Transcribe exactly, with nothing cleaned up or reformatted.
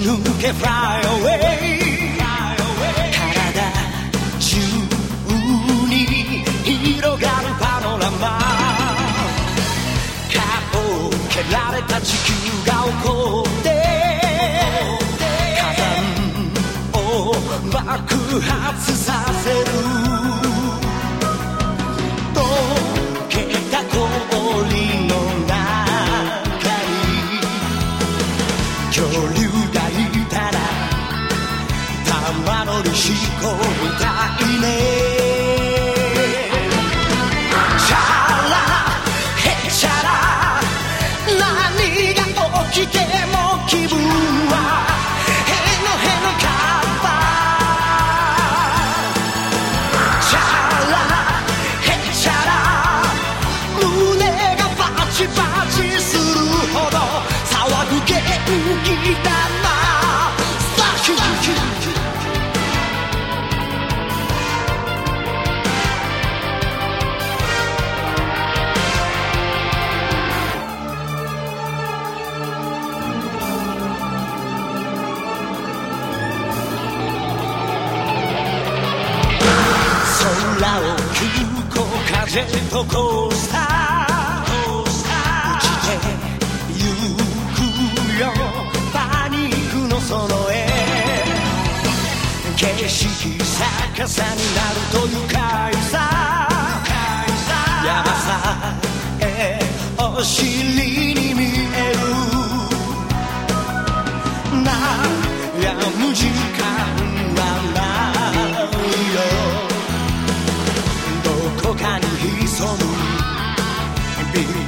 抜け Fly away 体中に広がるパノラマ顔を蹴られた地球が起こって火山を爆発させる溶けた氷の中に恐竜がいたら玉乗りしこみたいねチャラヘチャラ何が起きても気分はへのへのカッパチャラヘチャラ胸がバチバチするほど騒ぐ元気だなサキュー空を急行風とコースター打ちてゆくよパニックのその絵景色逆さになると愉快さ山さえお尻に見える悩む時間はないよどこかに潜むビ